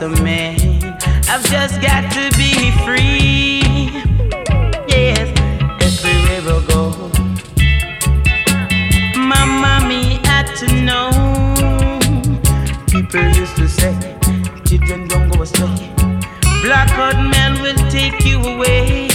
Rasta man. I've just got to be free. Yes, everywhere I go. My mommy had to know. People used to say, children don't go astray. Black hot man will take you away.